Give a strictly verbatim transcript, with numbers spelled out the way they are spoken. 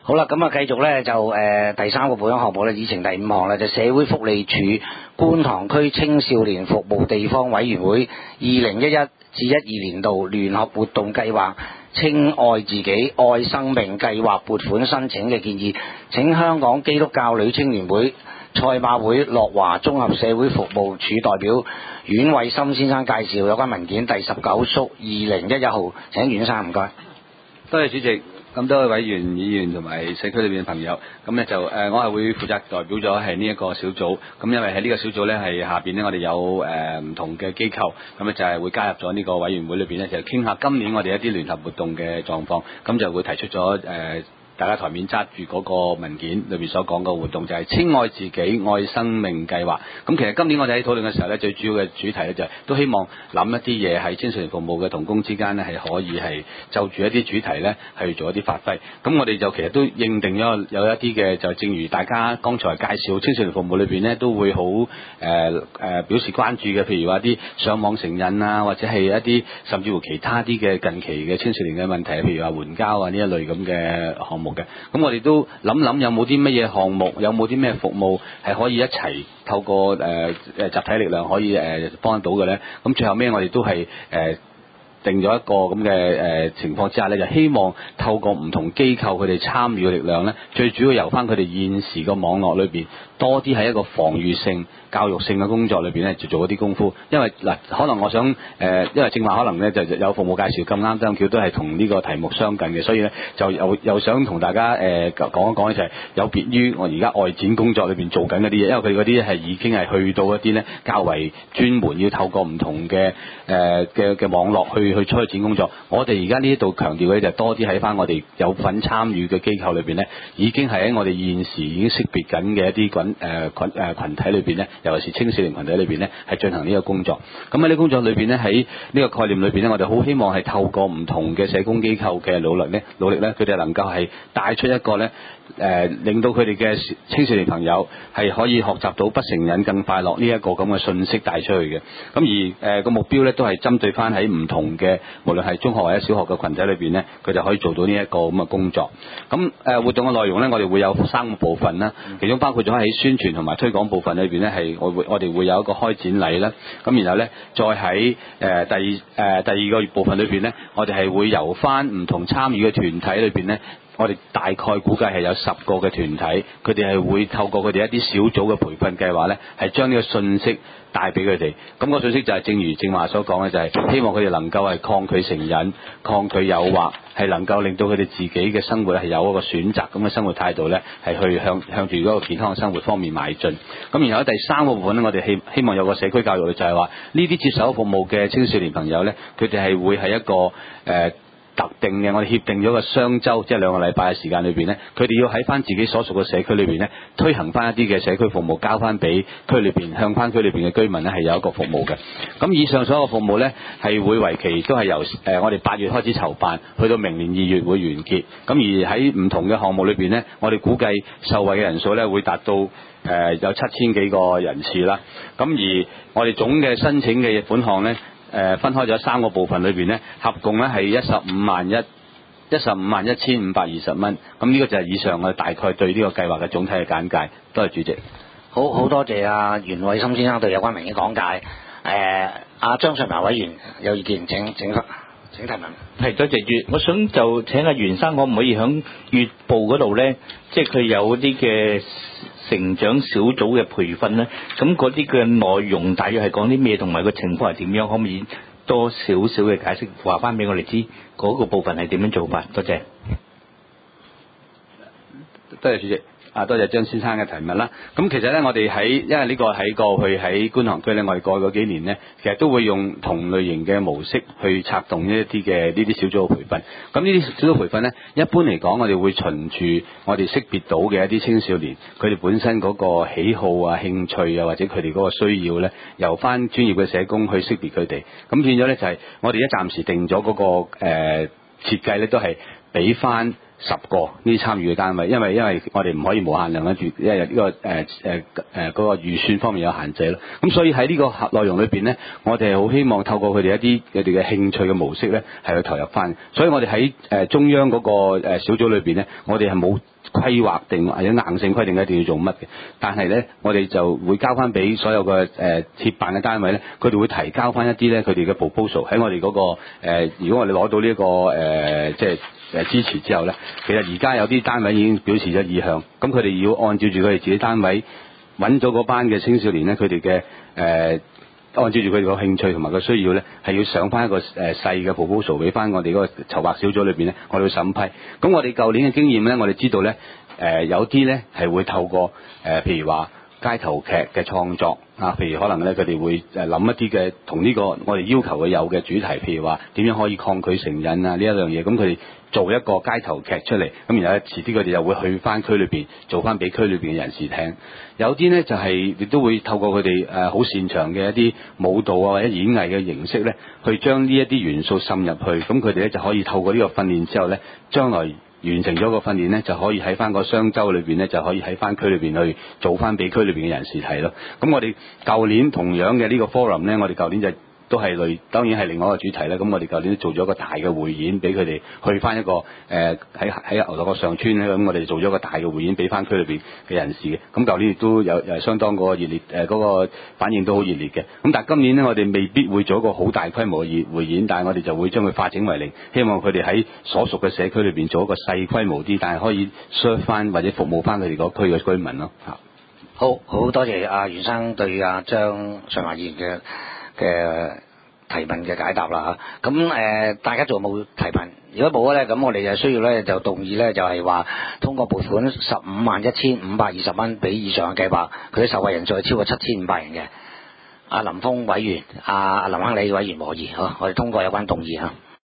好啦，咁啊繼續咧就誒、呃、第三個保養項目咧，議程第五項咧就社會福利署觀塘區青少年服務地方委員會二零一一至一二年度聯合活動計劃稱愛自己愛生命計劃撥款申請嘅建議，請香港基督教女青年會賽馬會樂華綜合社會服務處代表阮偉森先生介紹有關文件第十九縮二零一一號，請阮生唔該。 多謝主席。咁多位委員、議員同埋社區裏邊嘅朋友，咁咧就誒、呃，我係會負責代表咗係呢一個小組。咁因為喺呢個小組咧係下邊咧，我哋有誒唔、呃、同嘅機構，咁咧就係會加入咗呢個委員會裏邊咧，就傾下今年我哋一啲聯合活動嘅狀況。咁就會提出咗誒。呃大家台面揸住嗰個文件裏邊所講嘅活動就係稱愛自己愛生命計劃。咁其實今年我哋喺討論嘅時候咧，最主要嘅主題咧就係都希望諗一啲嘢喺青少年服務嘅同工之間咧係可以係就住一啲主題咧係做一啲發揮。咁我哋就其實都認定咗有一啲嘅，就正如大家剛才介紹青少年服務裏邊咧都會好誒誒表示關注嘅，譬如話啲上網成癮啊，或者係一啲甚至乎其他啲嘅近期嘅青少年嘅問題，譬如話援交啊呢一類咁嘅項目。嘅，咁我哋都諗諗有冇啲乜嘢項目，有冇啲咩服務係可以一齊透過誒誒、呃、集體力量可以誒、呃、幫得到嘅咧？咁最後尾我哋都係誒、呃、定咗一個咁嘅誒情況之下咧，就希望透過唔同機構佢哋參與嘅力量咧，最主要由翻佢哋現時個網絡裏邊多啲喺一個防禦性、教育性嘅工作裏邊咧，就做一啲功夫。因為嗱，可能我想誒、呃，因為正話可能咧就有服務介紹咁啱，咁巧都係同呢個題目相近嘅，所以咧就又又想同大家誒、呃、講一講咧，就係有別於我而家外展工作裏邊做緊嗰啲嘢，因為佢哋嗰啲係已經係去到一啲咧較為專門，要透過唔同嘅誒嘅嘅網絡去去開展工作。我哋而家呢一度強調嘅就多啲喺翻我哋有份參與嘅機構裏邊咧，已經係喺我哋現時已經識別緊嘅一啲群誒群誒羣體裏邊咧，尤其是青少年群體裏邊咧，係進行呢個工作。咁喺呢個工作裏邊咧，喺呢個概念裏邊咧，我哋好希望係透過唔同嘅社工機構嘅努力咧，努力咧，佢哋能夠係帶出一個咧誒、呃，令到佢哋嘅青少年朋友係可以學習到不成癮更快樂呢一個咁嘅信息帶出去嘅。咁而誒個、呃、目標咧，都係針對翻喺唔同嘅，無論係中學或者小學嘅群體裏邊咧，佢就可以做到呢一個咁嘅工作。咁誒、呃、活動嘅內容咧，我哋會有三個部分啦，其中包括咗喺宣傳同埋推廣部分裏邊咧，係我會我哋會有一個開展禮啦。咁然後咧，再喺誒、呃、第誒、呃、第二個部分裏邊咧，我哋係會由翻唔同參與嘅團體裏邊咧，我哋大概估計係有十個嘅團體，佢哋係會透過佢哋一啲小組嘅培訓計劃咧，係將呢個信息帶俾佢哋。咁個信息就係正如正話所講嘅，就係希望佢哋能夠係抗拒成癮、抗拒誘惑，係能夠令到佢哋自己嘅生活係有一個選擇咁嘅生活態度咧，係去向向住嗰個健康嘅生活方面邁進。咁然後第三個部分咧，我哋希希望有個社區教育，就係話呢啲接受服務嘅青少年朋友咧，佢哋係會係一個誒。呃特定嘅，我哋協定咗個雙週，即係兩個禮拜嘅時間裏邊咧，佢哋要喺翻自己所屬嘅社區裏邊咧，推行翻一啲嘅社區服務，交翻俾區裏邊，向翻區裏邊嘅居民咧係有一個服務嘅。咁以上所有服務咧係會為期都係由誒、呃、我哋八月開始籌辦，去到明年二月會完結。咁而喺唔同嘅項目裏邊咧，我哋估計受惠嘅人數咧會達到誒、呃、有七千幾個人次啦。咁而我哋總嘅申請嘅款項咧，誒、呃、分開咗三個部分裏邊咧，合共咧係一十五萬一一十五萬一千五百二十蚊。咁呢個就係以上我哋大概對呢個計劃嘅總體嘅簡介。多謝主席。 好好多謝阿袁偉森先生對有關文件講解。誒阿張瑞華委員有意見請請請提問。 係，多謝月，我想就請阿袁生可唔可以響月報嗰度咧，即係佢有啲嘅成長小組嘅培訓咧，咁嗰啲嘅內容大約係講啲咩，同埋個情況係點樣，可唔可以多少少嘅解釋話翻俾我哋知嗰個部分係點樣做法？多謝。 多謝主席。啊，多謝張先生嘅提問啦。咁其實咧，我哋喺因為呢個喺過去喺觀塘區咧，我哋過去嗰幾年咧，其實都會用同類型嘅模式去策動呢一啲嘅呢啲小組嘅培訓。咁呢啲小組培訓咧，一般嚟講，我哋會循住我哋識別到嘅一啲青少年，佢哋本身嗰個喜好啊、興趣啊，或者佢哋嗰個需要咧，由翻專業嘅社工去識別佢哋。咁變咗咧就係、是、我哋一暫時定咗嗰、那個誒、呃、設計咧，都係俾翻十個呢啲參與嘅單位，因為因為我哋唔可以無限量跟住，因為呢、這個誒誒誒嗰個預算方面有限制咯。咁所以喺呢個內容裏邊咧，我哋係好希望透過佢哋一啲佢哋嘅興趣嘅模式咧，係去投入翻。所以我哋喺誒中央嗰個誒小組裏邊咧，我哋係冇規劃定或者硬性規定一定要做乜嘅，但係咧我哋就會交翻俾所有嘅誒協辦嘅單位咧，佢哋會提交翻一啲咧佢哋嘅 proposal 喺我哋嗰、那個、呃、如果我哋攞到呢、這、一個誒、呃、即係誒支持之後咧，其實而家有啲單位已經表示咗意向，咁佢哋要按照住佢哋自己單位揾咗嗰班嘅青少年咧，佢哋嘅誒按照住佢哋個興趣同埋個需要咧，係要上翻一個誒、呃、細嘅 proposal 俾翻我哋嗰個籌劃小組裏邊咧，我哋會審批。咁我哋舊年嘅經驗咧，我哋知道咧誒、呃、有啲咧係會透過誒、呃、譬如話街頭劇嘅創作啊，譬如可能咧佢哋會誒諗一啲嘅同呢個我哋要求佢有嘅主題，譬如話點樣可以抗拒成癮啊呢一樣嘢，咁佢哋做一個街頭劇出嚟，咁然後遲啲佢哋又會去翻區裏邊做翻俾區裏邊嘅人士聽。有啲呢就係、是、亦都會透過佢哋誒好擅長嘅一啲舞蹈啊或者演藝嘅形式呢，去將呢一啲元素滲入去，咁佢哋呢就可以透過呢個訓練之後呢，將來完成咗個訓練呢，就可以喺翻個商周裏邊呢，就可以喺翻區裏邊去做翻俾區裏邊嘅人士睇咯。咁我哋舊年同樣嘅呢個 forum 呢，我哋舊年就都係類，當然係另外一個主題啦。咁我哋舊年都做咗一個大嘅匯演，俾佢哋去翻一個誒喺喺牛頭角上村咧。咁我哋做咗一個大嘅匯演，俾翻區裏邊嘅人士嘅。咁舊年亦都有誒相當嗰個熱烈誒嗰、呃嗰個反應都好熱烈嘅。咁但係今年呢，我哋未必會做一個好大規模嘅匯演，但係我哋就會將佢化整為零，希望佢哋喺所屬嘅社區裏邊做一個細規模啲，但係可以 serve 翻或者服務翻佢哋嗰區嘅居民咯嚇。 好好多謝阿袁生對阿張順華議員嘅嘅提問嘅解答啦嚇，咁誒、呃、大家仲有冇提問？如果冇咧，咁我哋就需要咧就動議咧就係話通過撥款十五萬一千五百二十蚊俾以上嘅計劃，佢啲受惠人數係超過七千五百人嘅。阿林峰委員、阿林亨利委員和議，好，我哋通過有關動議嚇。